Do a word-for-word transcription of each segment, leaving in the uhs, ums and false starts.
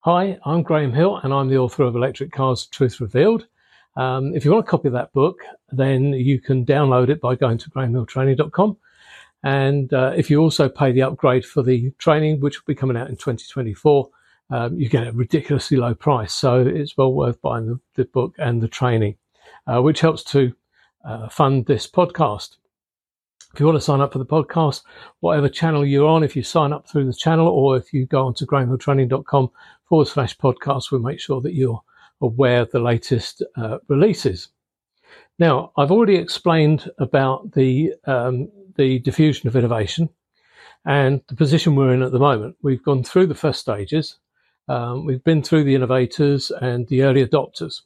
Hi, I'm Graham Hill, and I'm the author of Electric Cars: Truth Revealed. Um, if you want a copy of that book, then you can download it by going to graham hill training dot com. And uh, if you also pay the upgrade for the training, which will be coming out in twenty twenty-four, um, you get a ridiculously low price. So it's well worth buying the, the book and the training, uh, which helps to uh, fund this podcast. If you want to sign up for the podcast, whatever channel you're on, if you sign up through the channel or if you go on to graham hill training dot com forward slash podcast, we'll make sure that you're aware of the latest uh, releases. Now, I've already explained about the um, the diffusion of innovation and the position we're in at the moment. We've gone through the first stages. Um, we've been through the innovators and the early adopters.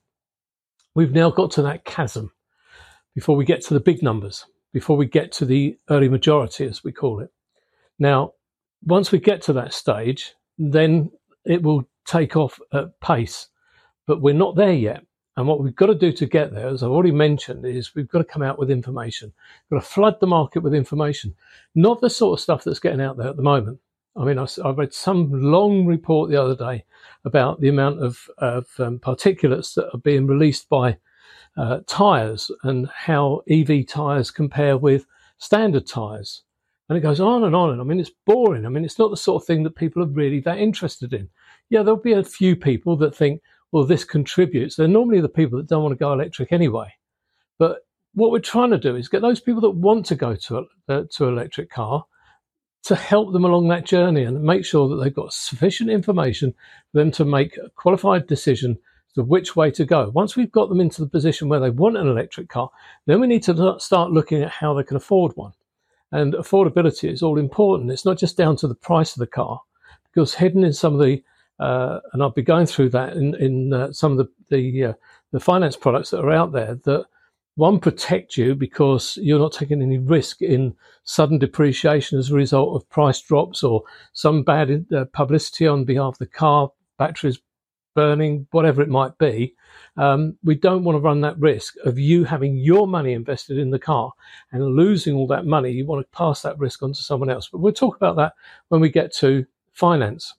We've now got to that chasm before we get to the big numbers, before we get to the early majority, as we call it. Now, once we get to that stage, then it will take off at pace, but we're not there yet. And what we've got to do to get there, as I've already mentioned, is we've got to come out with information. We've got to flood the market with information, not the sort of stuff that's getting out there at the moment. I mean, I, I read some long report the other day about the amount of, of um, particulates that are being released by Uh, tyres and how E V tyres compare with standard tyres. And it goes on and on. And I mean, it's boring. I mean, it's not the sort of thing that people are really that interested in. Yeah, there'll be a few people that think, well, this contributes. They're normally the people that don't want to go electric anyway. But what we're trying to do is get those people that want to go to a, uh, to an electric car to help them along that journey and make sure that they've got sufficient information for them to make a qualified decision to which way to go. Once we've got them into the position where they want an electric car, then we need to start looking at how they can afford one. And affordability is all important. It's not just down to the price of the car, because hidden in some of the, uh, and I'll be going through that in, in uh, some of the the, uh, the finance products that are out there, that one, protect you because you're not taking any risk in sudden depreciation as a result of price drops or some bad uh, publicity on behalf of the car, batteries burning, whatever it might be. Um, we don't want to run that risk of you having your money invested in the car and losing all that money. You want to pass that risk on to someone else. But we'll talk about that when we get to finance.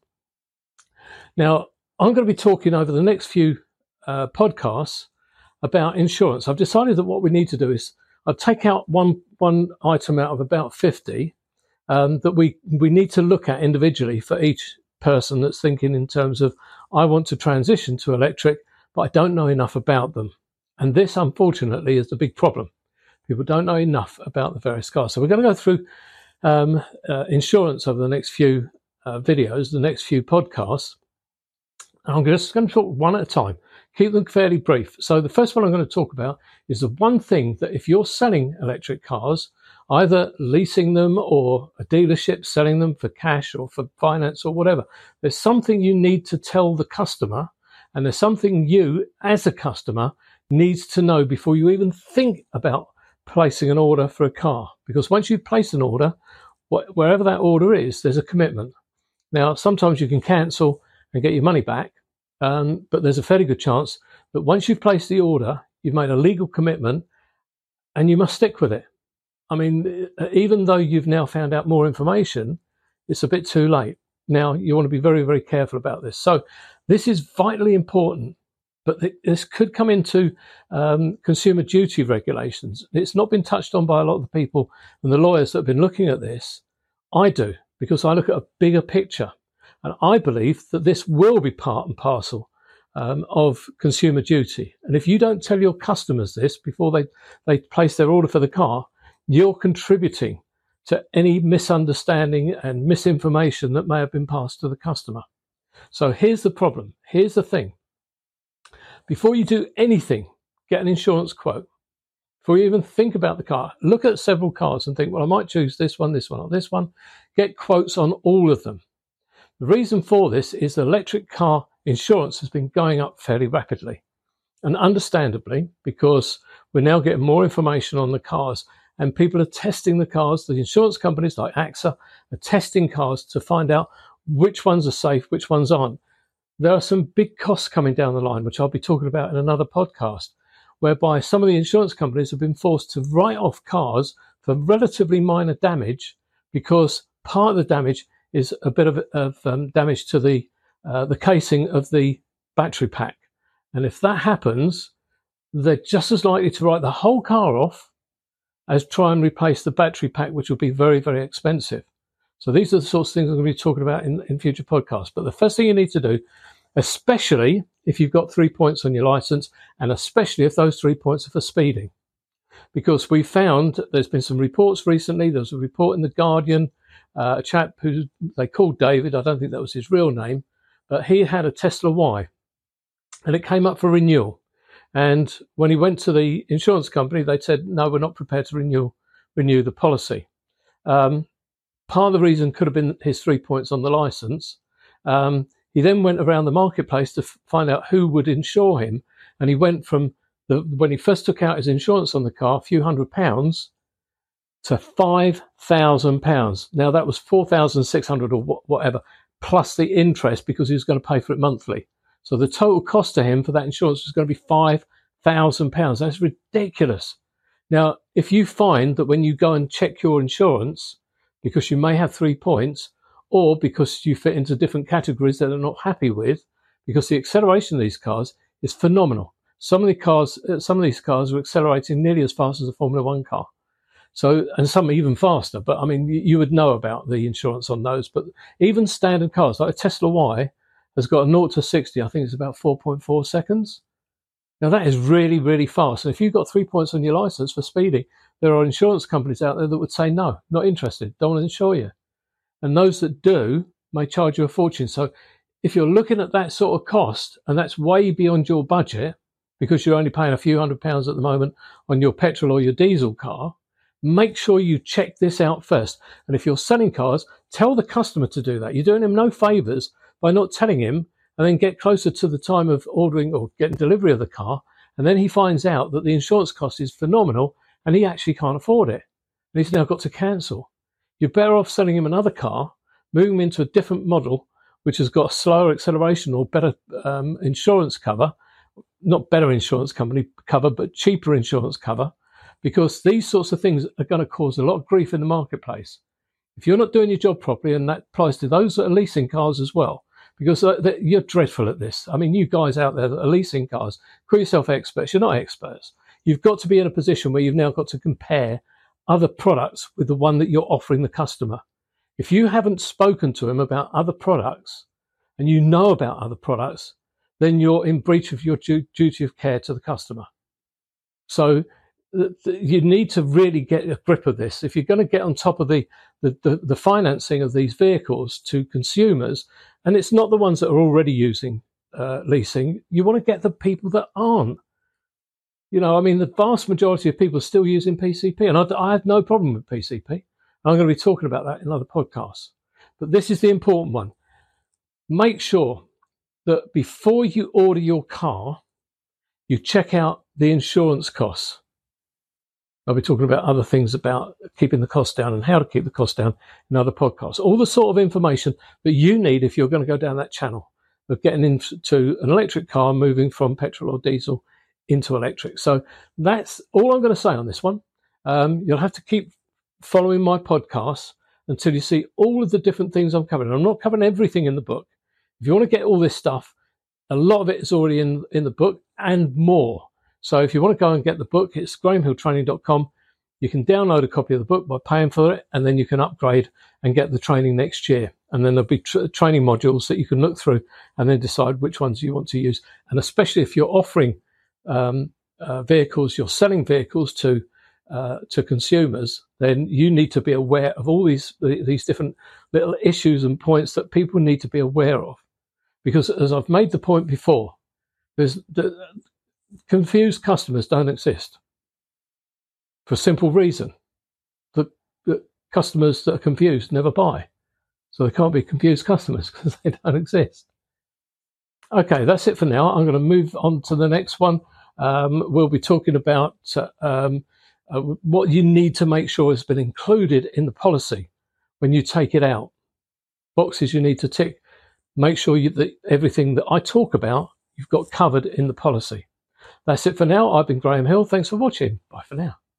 Now, I'm going to be talking over the next few uh, podcasts about insurance. I've decided that what we need to do is I'll take out one one item out of about fifty um, that we, we need to look at individually for each person that's thinking in terms of, I want to transition to electric, but I don't know enough about them. And this, unfortunately, is the big problem. People don't know enough about the various cars. So we're going to go through um, uh, insurance over the next few uh, videos, the next few podcasts. And I'm just going to talk one at a time. Keep them fairly brief. So the first one I'm going to talk about is the one thing that if you're selling electric cars, either leasing them or a dealership selling them for cash or for finance or whatever, there's something you need to tell the customer, and there's something you as a customer needs to know before you even think about placing an order for a car. Because once you've placed an order, wh- wherever that order is, there's a commitment. Now, sometimes you can cancel and get your money back, um, but there's a fairly good chance that once you've placed the order, you've made a legal commitment and you must stick with it. I mean, even though you've now found out more information, it's a bit too late. Now, you want to be very, very careful about this. So this is vitally important, but th- this could come into um, consumer duty regulations. It's not been touched on by a lot of the people and the lawyers that have been looking at this. I do, because I look at a bigger picture. And I believe that this will be part and parcel um, of consumer duty. And if you don't tell your customers this before they, they place their order for the car, you're contributing to any misunderstanding and misinformation that may have been passed to the customer. So here's the problem. Here's the thing. Before you do anything, get an insurance quote. Before you even think about the car, look at several cars and think, well, I might choose this one, this one, or this one. Get quotes on all of them. The reason for this is the electric car insurance has been going up fairly rapidly. And understandably, because we're now getting more information on the cars and people are testing the cars. The insurance companies like AXA are testing cars to find out which ones are safe, which ones aren't. There are some big costs coming down the line, which I'll be talking about in another podcast, whereby some of the insurance companies have been forced to write off cars for relatively minor damage because part of the damage is a bit of, of um, damage to the uh, the casing of the battery pack. And if that happens, they're just as likely to write the whole car off as try and replace the battery pack, which will be very, very expensive. So these are the sorts of things I'm going to be talking about in, in future podcasts. But the first thing you need to do, especially if you've got three points on your license, and especially if those three points are for speeding, because we found there's been some reports recently. There was a report in The Guardian, uh, a chap who they called David. I don't think that was his real name, but he had a Tesla Y, and it came up for renewal. And when he went to the insurance company, they said, no, we're not prepared to renew renew the policy. Um, part of the reason could have been his three points on the license. Um, he then went around the marketplace to f- find out who would insure him. And he went from the, when he first took out his insurance on the car, a few hundred pounds, to five thousand pounds. Now, that was four thousand six hundred or wh- whatever, plus the interest, because he was going to pay for it monthly. So the total cost to him for that insurance was going to be five thousand pounds. That's ridiculous. Now, if you find that when you go and check your insurance, because you may have three points, or because you fit into different categories that they're not happy with, because the acceleration of these cars is phenomenal. Some of the cars, some of these cars are accelerating nearly as fast as a Formula One car. So, and some even faster. But I mean, you would know about the insurance on those. But even standard cars like a Tesla Y has got a zero to sixty. I think it's about four point four seconds. Now that is really, really fast. And if you've got three points on your license for speeding, there are insurance companies out there that would say, no, not interested, don't want to insure you. And those that do may charge you a fortune. So if you're looking at that sort of cost, and that's way beyond your budget, because you're only paying a few hundred pounds at the moment on your petrol or your diesel car, make sure you check this out first. And if you're selling cars, tell the customer to do that. You're doing him no favors by not telling him, and then get closer to the time of ordering or getting delivery of the car, and then he finds out that the insurance cost is phenomenal and he actually can't afford it. And he's now got to cancel. You're better off selling him another car, moving him into a different model, which has got a slower acceleration or better um, insurance cover, not better insurance company cover, but cheaper insurance cover, because these sorts of things are going to cause a lot of grief in the marketplace. If you're not doing your job properly, and that applies to those that are leasing cars as well, because you're dreadful at this. I mean, you guys out there that are leasing cars, call yourself experts. You're not experts. You've got to be in a position where you've now got to compare other products with the one that you're offering the customer. If you haven't spoken to them about other products and you know about other products, then you're in breach of your du- duty of care to the customer. So th- th- you need to really get a grip of this. If you're going to get on top of the, the, the, the financing of these vehicles to consumers, and it's not the ones that are already using uh, leasing, you want to get the people that aren't. You know, I mean, the vast majority of people are still using P C P, and I, I have no problem with P C P. I'm going to be talking about that in other podcasts. But this is the important one. Make sure that before you order your car, you check out the insurance costs. I'll be talking about other things about keeping the cost down and how to keep the cost down in other podcasts. All the sort of information that you need if you're going to go down that channel of getting into an electric car, moving from petrol or diesel into electric. So that's all I'm going to say on this one. Um, you'll have to keep following my podcasts until you see all of the different things I'm covering. I'm not covering everything in the book. If you want to get all this stuff, a lot of it is already in, in the book and more. So if you want to go and get the book, it's graham hill training dot com. You can download a copy of the book by paying for it, and then you can upgrade and get the training next year. And then there'll be tra- training modules that you can look through and then decide which ones you want to use. And especially if you're offering um, uh, vehicles, you're selling vehicles to uh, to consumers, then you need to be aware of all these these different little issues and points that people need to be aware of. Because as I've made the point before, there's the, confused customers don't exist for a simple reason that, that customers that are confused never buy. So they can't be confused customers because they don't exist. Okay, that's it for now. I'm going to move on to the next one. Um, we'll be talking about uh, um, uh, what you need to make sure has been included in the policy when you take it out. Boxes you need to tick. Make sure you, that everything that I talk about, you've got covered in the policy. That's it for now. I've been Graham Hill. Thanks for watching. Bye for now.